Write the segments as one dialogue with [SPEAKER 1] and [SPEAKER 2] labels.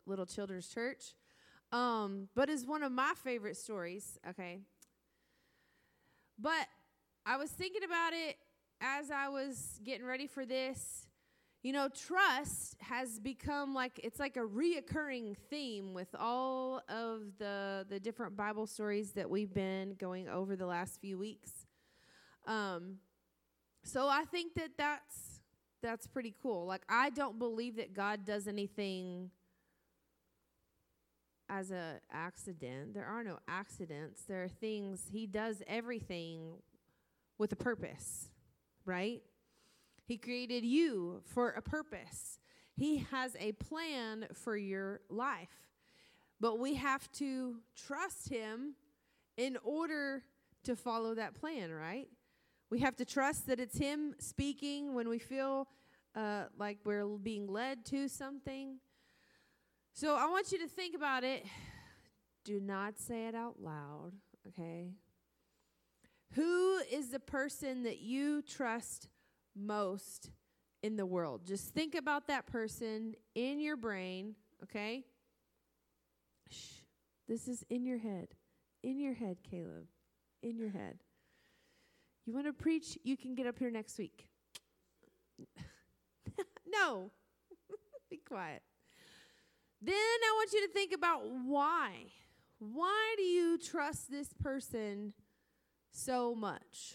[SPEAKER 1] Little Children's Church, but is one of my favorite stories, okay? But I was thinking about it as I was getting ready for this. You know, trust has become it's like a reoccurring theme with all of the different Bible stories that we've been going over the last few weeks. So I think that's pretty cool. Like, I don't believe that God does anything as a accident. There are no accidents. There are things. He does everything with a purpose, right? He created you for a purpose. He has a plan for your life. But we have to trust him in order to follow that plan, right? We have to trust that it's him speaking when we feel like we're being led to something. So I want you to think about it. Do not say it out loud, okay? Who is the person that you trust most in the world? Just think about that person in your brain, okay? Shh. This is in your head. In your head, Caleb. In your head. You want to preach? You can get up here next week. No. Be quiet. Then I want you to think about why. Why do you trust this person so much?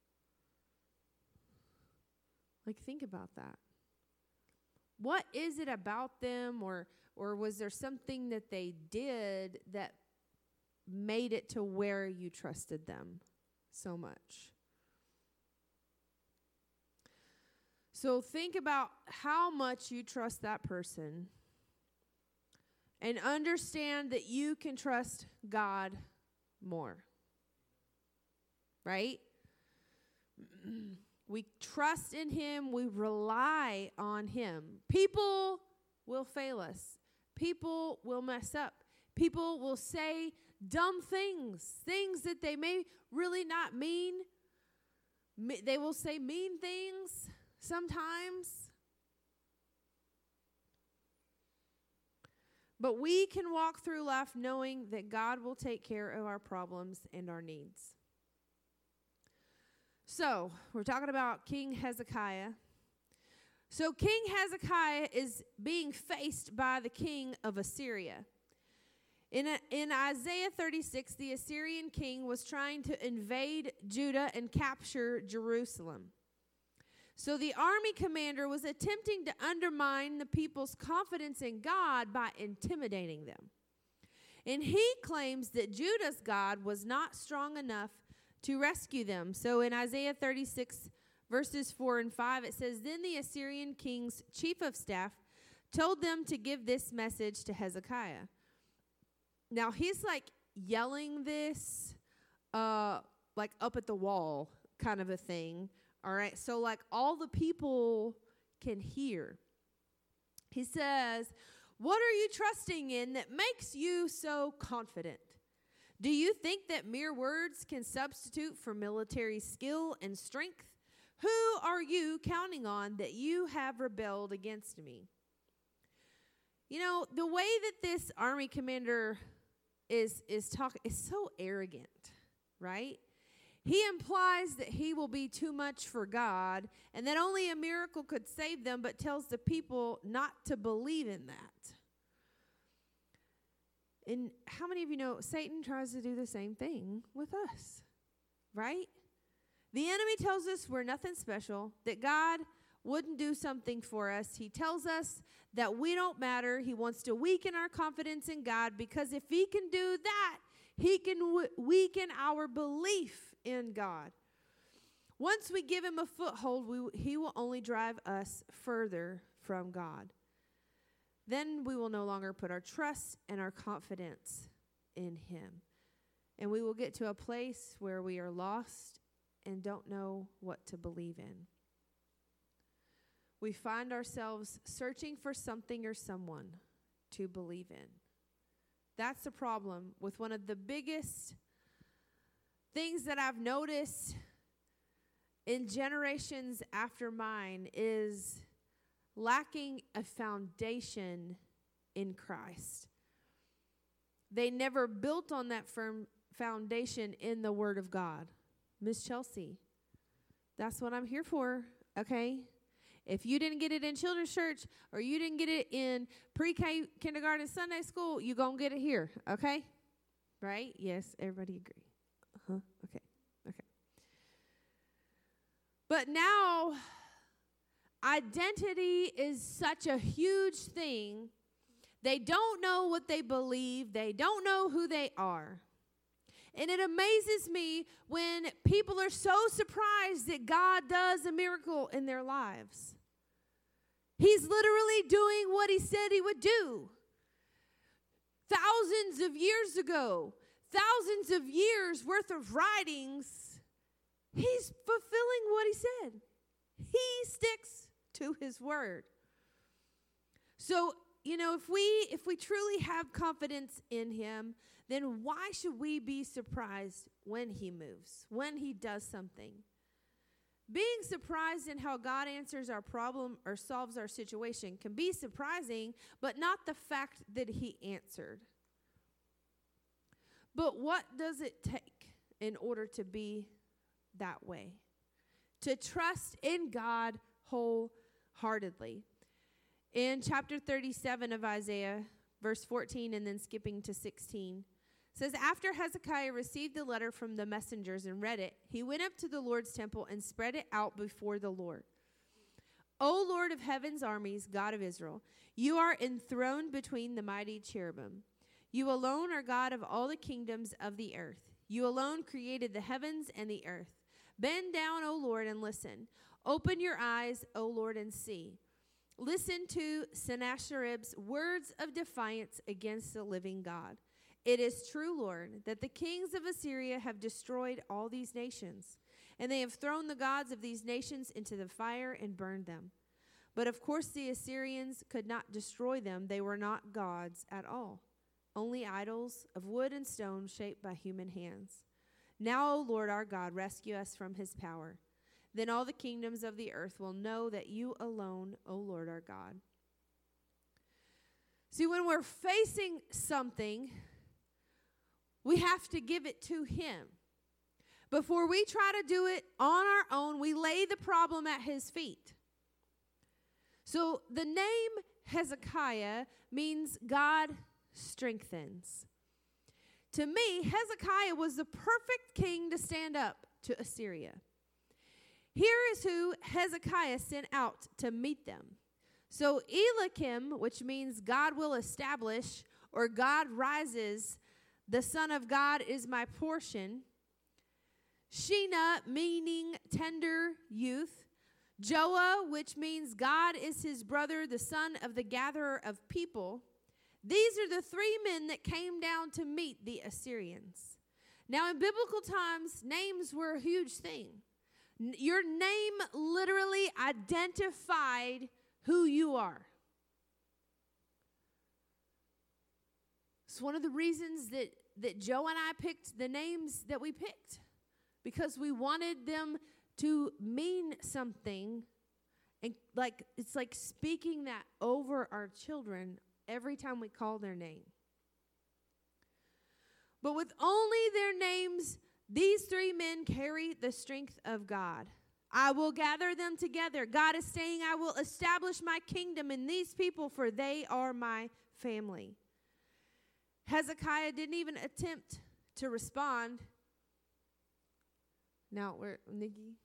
[SPEAKER 1] Like, think about that. What is it about them, or was there something that they did that made it to where you trusted them so much? So think about how much you trust that person and understand that you can trust God more. Right? We trust in him. We rely on him. People will fail us. People will mess up. People will say dumb things that they may really not mean. They will say mean things sometimes. But we can walk through life knowing that God will take care of our problems and our needs. So, we're talking about King Hezekiah. So, King Hezekiah is being faced by the king of Assyria. In Isaiah 36, the Assyrian king was trying to invade Judah and capture Jerusalem. So the army commander was attempting to undermine the people's confidence in God by intimidating them. And he claims that Judah's God was not strong enough to rescue them. So in Isaiah 36, verses 4 and 5, it says, "Then the Assyrian king's chief of staff told them to give this message to Hezekiah." Now he's like yelling this, like up at the wall kind of a thing. All right, so like all the people can hear. He says, "What are you trusting in that makes you so confident? Do you think that mere words can substitute for military skill and strength? Who are you counting on that you have rebelled against me?" You know, the way that this army commander is talking is so arrogant, right? He implies that he will be too much for God and that only a miracle could save them, but tells the people not to believe in that. And how many of you know Satan tries to do the same thing with us, right? The enemy tells us we're nothing special, that God wouldn't do something for us. He tells us that we don't matter. He wants to weaken our confidence in God, because if he can do that, he can weaken our belief in God. Once we give him a foothold, he will only drive us further from God. Then we will no longer put our trust and our confidence in him. And we will get to a place where we are lost and don't know what to believe in. We find ourselves searching for something or someone to believe in. That's the problem with one of the biggest things that I've noticed in generations after mine is lacking a foundation in Christ. They never built on that firm foundation in the Word of God. Miss Chelsea, that's what I'm here for, okay? If you didn't get it in children's church or you didn't get it in pre-K, kindergarten, Sunday school, you're going to get it here, okay? Right? Yes, everybody agree. Okay. But now, identity is such a huge thing. They don't know what they believe. They don't know who they are. And it amazes me when people are so surprised that God does a miracle in their lives. He's literally doing what he said he would do. Thousands of years ago, thousands of years worth of writings, he's fulfilling what he said. He sticks to his word. So, if we truly have confidence in him, then why should we be surprised when he moves, when he does something? Being surprised in how God answers our problem or solves our situation can be surprising, but not the fact that he answered. But what does it take in order to be that way? To trust in God wholeheartedly. In chapter 37 of Isaiah, verse 14, and then skipping to 16, says, after Hezekiah received the letter from the messengers and read it, he went up to the Lord's temple and spread it out before the Lord. O Lord of heaven's armies, God of Israel, you are enthroned between the mighty cherubim. You alone are God of all the kingdoms of the earth. You alone created the heavens and the earth. Bend down, O Lord, and listen. Open your eyes, O Lord, and see. Listen to Sennacherib's words of defiance against the living God. It is true, Lord, that the kings of Assyria have destroyed all these nations, and they have thrown the gods of these nations into the fire and burned them. But of course the Assyrians could not destroy them. They were not gods at all, only idols of wood and stone shaped by human hands. Now, O Lord our God, rescue us from his power. Then all the kingdoms of the earth will know that you alone, O Lord our God. See, when we're facing something, we have to give it to him. Before we try to do it on our own, we lay the problem at his feet. So the name Hezekiah means God strengthens. To me, Hezekiah was the perfect king to stand up to Assyria. Here is who Hezekiah sent out to meet them. So Eliakim, which means God will establish, or God rises, the Son of God is my portion. Sheena, meaning tender youth. Joah, which means God is his brother, the son of the gatherer of people. These are the three men that came down to meet the Assyrians. Now, in biblical times, names were a huge thing. Your name literally identified who you are. It's one of the reasons that Joe and I picked the names that we picked, because we wanted them to mean something, and it's like speaking that over our children every time we call their name. But with only their names, these three men carry the strength of God. I will gather them together. God is saying, I will establish my kingdom in these people, for they are my family. Hezekiah didn't even attempt to respond. Now, Nikki,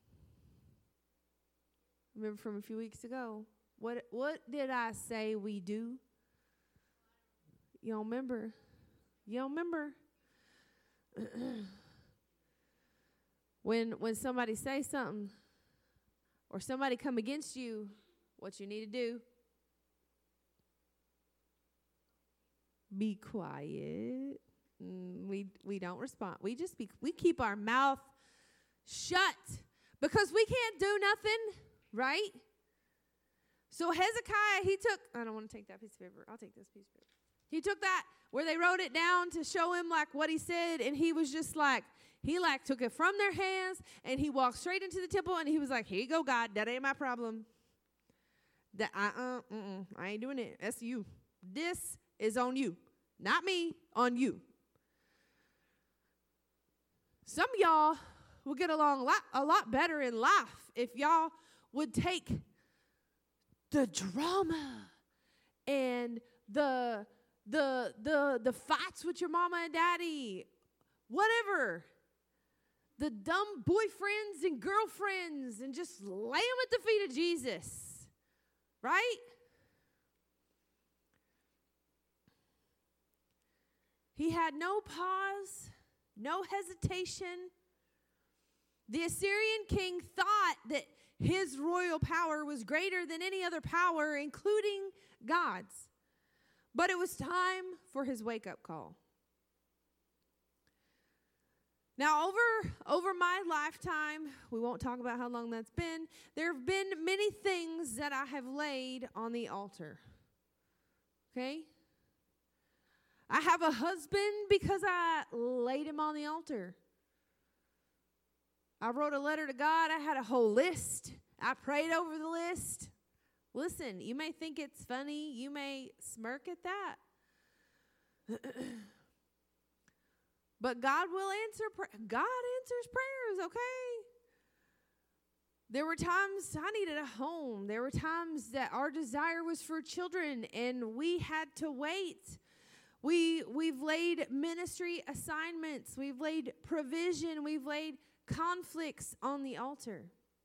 [SPEAKER 1] remember from a few weeks ago, what did I say we do? You don't remember? You don't remember? When somebody says something or somebody come against you, what you need to do? Be quiet. We don't respond. We keep our mouth shut because we can't do nothing, right? So Hezekiah, I don't want to take that piece of paper. I'll take this piece of paper. He took that where they wrote it down to show him what he said, and he was just he took it from their hands, and he walked straight into the temple, and he was like, here you go, God, that ain't my problem. I ain't doing it. That's you. This is on you. Not me, on you. Some of y'all will get along a lot better in life if y'all would take the drama and the fights with your mama and daddy, whatever, the dumb boyfriends and girlfriends, and just lay them at the feet of Jesus, right? He had no pause, no hesitation. The Assyrian king thought that his royal power was greater than any other power, including God's. But it was time for his wake-up call. Now, over my lifetime, we won't talk about how long that's been, there have been many things that I have laid on the altar. Okay? I have a husband because I laid him on the altar. I wrote a letter to God. I had a whole list. I prayed over the list. Listen, you may think it's funny. You may smirk at that. But God will answer. God answers prayers, okay? There were times I needed a home. There were times that our desire was for children, and we had to wait. We've laid ministry assignments. We've laid provision. We've laid conflicts on the altar.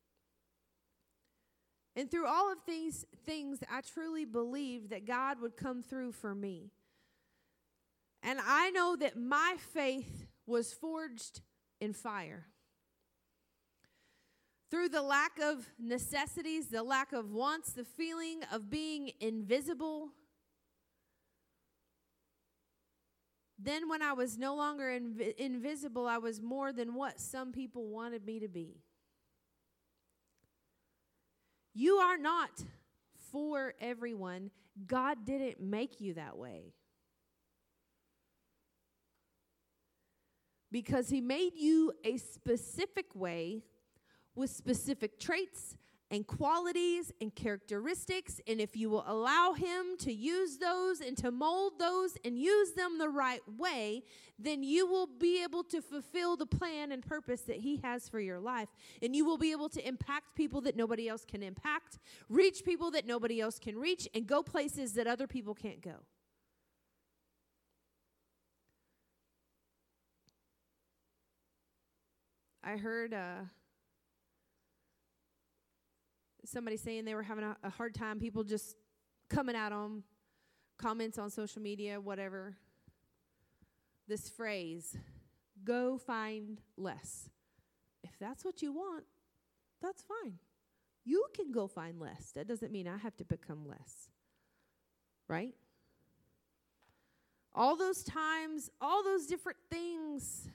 [SPEAKER 1] And through all of these things, I truly believed that God would come through for me. And I know that my faith was forged in fire. Through the lack of necessities, the lack of wants, the feeling of being invisible. Then when I was no longer invisible, I was more than what some people wanted me to be. You are not for everyone. God didn't make you that way. Because he made you a specific way with specific traits and qualities and characteristics. And if you will allow him to use those and to mold those and use them the right way, then you will be able to fulfill the plan and purpose that he has for your life. And you will be able to impact people that nobody else can impact, reach people that nobody else can reach, and go places that other people can't go. I heard somebody saying they were having a hard time, people just coming at them, comments on social media, whatever. This phrase, go find less. If that's what you want, that's fine. You can go find less. That doesn't mean I have to become less. Right? All those times, all those different things,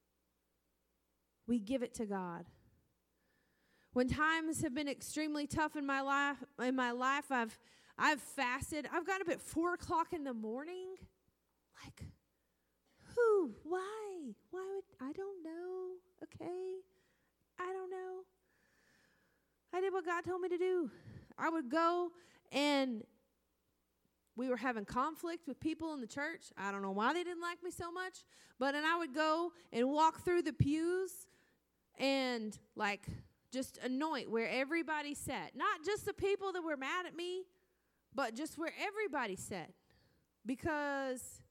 [SPEAKER 1] we give it to God. When times have been extremely tough in my life, I've fasted. I've gotten up at 4:00 in the morning. Like, who? Why? Why would I don't know. Okay? I don't know. I did what God told me to do. I would go, and we were having conflict with people in the church. I don't know why they didn't like me so much, but and I would go and walk through the pews and like just anoint where everybody sat. Not just the people that were mad at me, but just where everybody sat. Because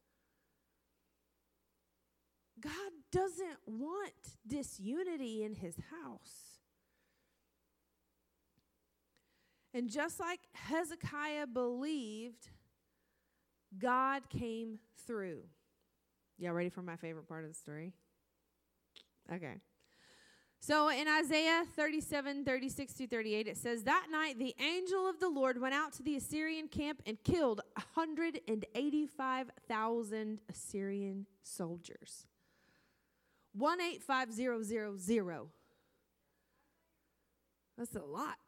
[SPEAKER 1] God doesn't want disunity in his house. And just like Hezekiah believed, God came through. Y'all ready for my favorite part of the story? Okay. So in Isaiah 37:36-38, it says, that night the angel of the Lord went out to the Assyrian camp and killed 185,000 Assyrian soldiers. 185,000. That's a lot.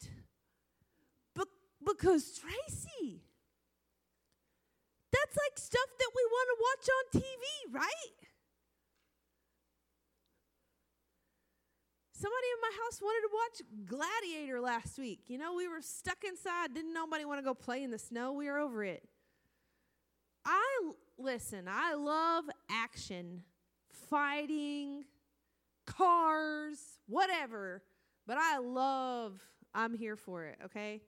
[SPEAKER 1] Because Tracy, that's like stuff that we want to watch on TV, right? Somebody in my house wanted to watch Gladiator last week. You know, we were stuck inside. Didn't nobody want to go play in the snow. We were over it. Listen, I love action, fighting, cars, whatever, but I'm here for it, okay?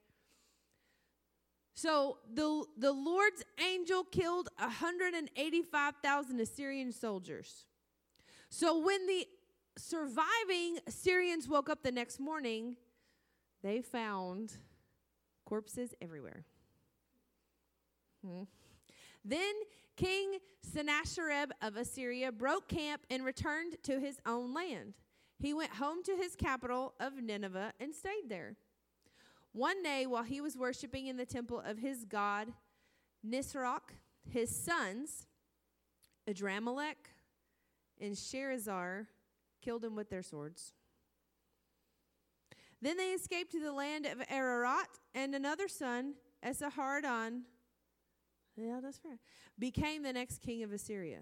[SPEAKER 1] So the Lord's angel killed 185,000 Assyrian soldiers. So when the surviving Assyrians woke up the next morning, they found corpses everywhere. Then King Sennacherib of Assyria broke camp and returned to his own land. He went home to his capital of Nineveh and stayed there. One day, while he was worshiping in the temple of his god Nisroch, his sons, Adramelech and Sharezer, killed him with their swords. Then they escaped to the land of Ararat, and another son, Esarhaddon, became the next king of Assyria.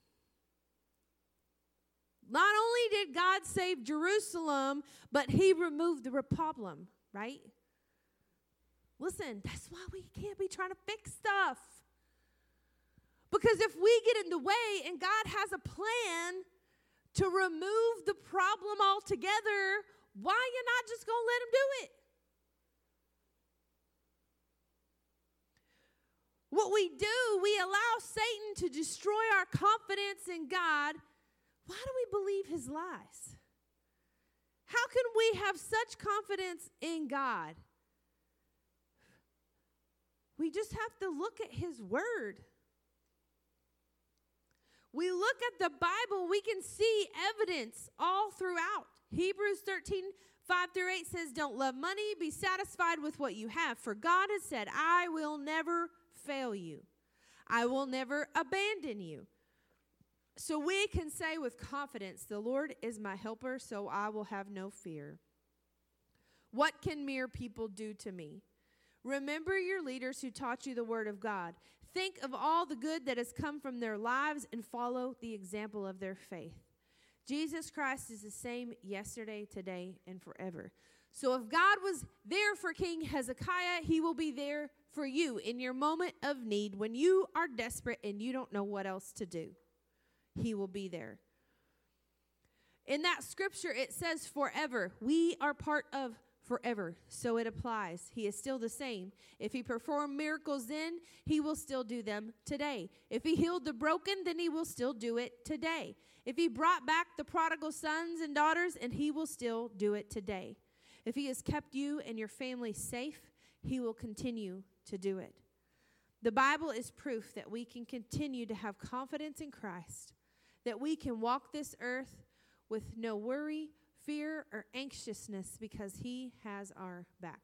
[SPEAKER 1] Not only did God save Jerusalem, but he removed the problem, right? Listen, that's why we can't be trying to fix stuff. Because if we get in the way and God has a plan to remove the problem altogether, why are you not just going to let him do it? What we do, we allow Satan to destroy our confidence in God. Why do we believe his lies? How can we have such confidence in God? We just have to look at his word. We look at the Bible, we can see evidence all throughout. Hebrews 13:5-8 says, don't love money, be satisfied with what you have. For God has said, I will never fail you. I will never abandon you. So we can say with confidence, the Lord is my helper, so I will have no fear. What can mere people do to me? Remember your leaders who taught you the word of God. Think of all the good that has come from their lives and follow the example of their faith. Jesus Christ is the same yesterday, today, and forever. So if God was there for King Hezekiah, he will be there for you in your moment of need when you are desperate and you don't know what else to do. He will be there. In that scripture, it says forever. We are part of forever, so it applies. He is still the same. If he performed miracles then, he will still do them today. If he healed the broken, then he will still do it today. If he brought back the prodigal sons and daughters, and he will still do it today. If he has kept you and your family safe, he will continue to do it. The Bible is proof that we can continue to have confidence in Christ, that we can walk this earth with no worry, fear, or anxiousness because he has our back.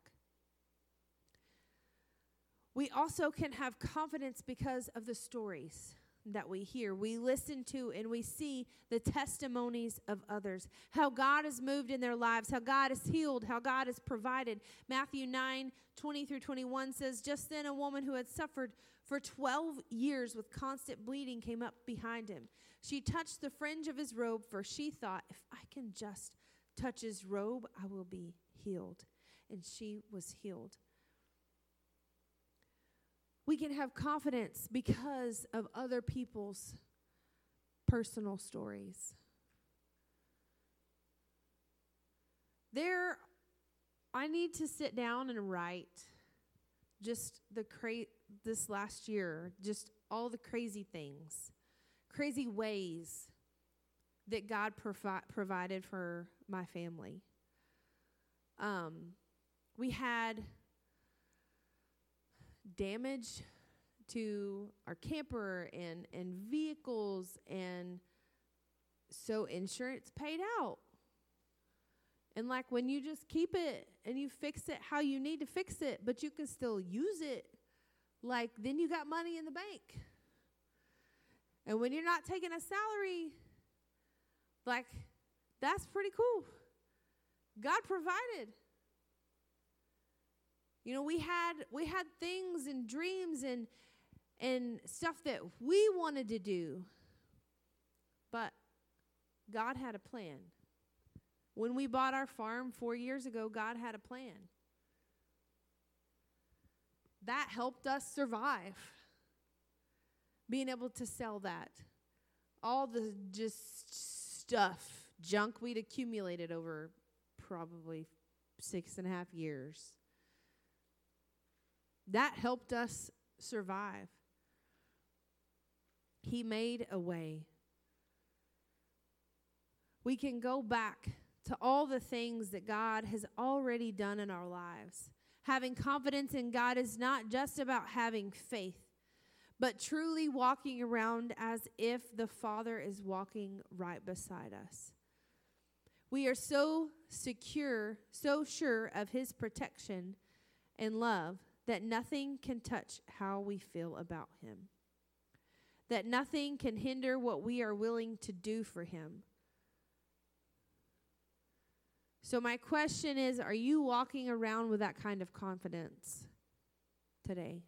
[SPEAKER 1] We also can have confidence because of the stories that we hear. We listen to and we see the testimonies of others, how God has moved in their lives, how God has healed, how God has provided. Matthew 9:20-21 says, just then a woman who had suffered for 12 years with constant bleeding came up behind him. She touched the fringe of his robe, for she thought, if I can just touch his robe, I will be healed. And she was healed. We can have confidence because of other people's personal stories. I need to sit down and write just this last year, just all the crazy things, crazy ways that God provided for my family. We had damage to our camper and vehicles, and so insurance paid out. And like when you just keep it and you fix it how you need to fix it, but you can still use it, like then you got money in the bank. And when you're not taking a salary, like that's pretty cool. God provided. You know, we had things and dreams and stuff that we wanted to do, but God had a plan. When we bought our farm 4 years ago, God had a plan. That helped us survive. being able to sell that. All the just stuff, junk we'd accumulated over probably 6.5 years. That helped us survive. He made a way. We can go back to all the things that God has already done in our lives. Having confidence in God is not just about having faith, but truly walking around as if the Father is walking right beside us. We are so secure, so sure of His protection and love that nothing can touch how we feel about Him. That nothing can hinder what we are willing to do for Him. So my question is, are you walking around with that kind of confidence today?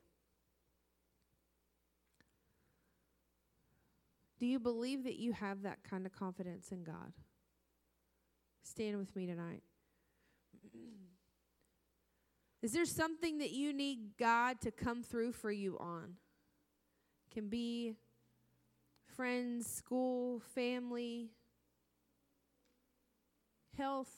[SPEAKER 1] Do you believe that you have that kind of confidence in God? Stand with me tonight. Is there something that you need God to come through for you on? Can be friends, school, family, health.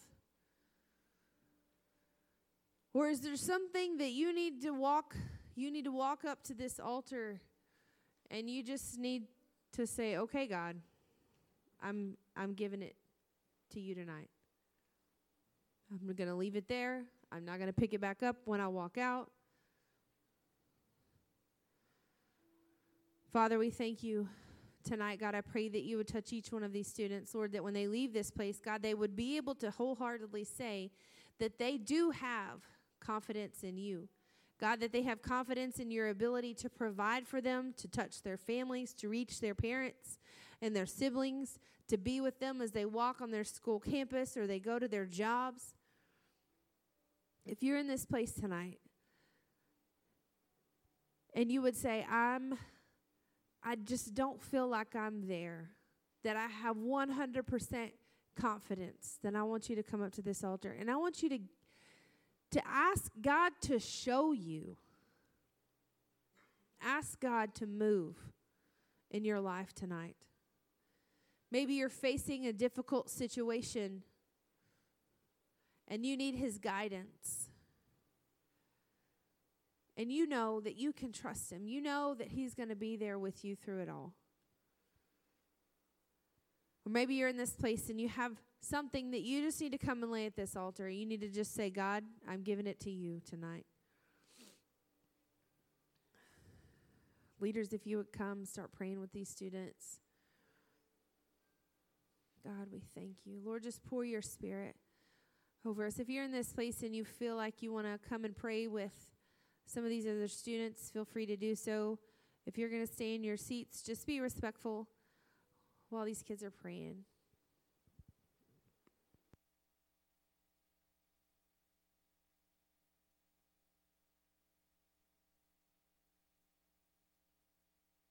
[SPEAKER 1] Or is there something that you need to walk up to this altar and you just need to say, okay, God, I'm giving it to you tonight. I'm going to leave it there. I'm not going to pick it back up when I walk out. Father, we thank you tonight. God, I pray that you would touch each one of these students, Lord, that when they leave this place, God, they would be able to wholeheartedly say that they do have confidence in you. God, that they have confidence in your ability to provide for them, to touch their families, to reach their parents and their siblings, to be with them as they walk on their school campus or they go to their jobs. If you're in this place tonight and you would say, I just don't feel like I'm there, that I have 100% confidence, then I want you to come up to this altar and I want you to ask God to show you. Ask God to move in your life tonight. Maybe you're facing a difficult situation and you need His guidance. And you know that you can trust Him. You know that He's going to be there with you through it all. Or maybe you're in this place and you have something that you just need to come and lay at this altar. You need to just say, God, I'm giving it to you tonight. Leaders, if you would come, start praying with these students. God, we thank you. Lord, just pour your Spirit over us. If you're in this place and you feel like you want to come and pray with some of these other students, feel free to do so. If you're going to stay in your seats, just be respectful while these kids are praying.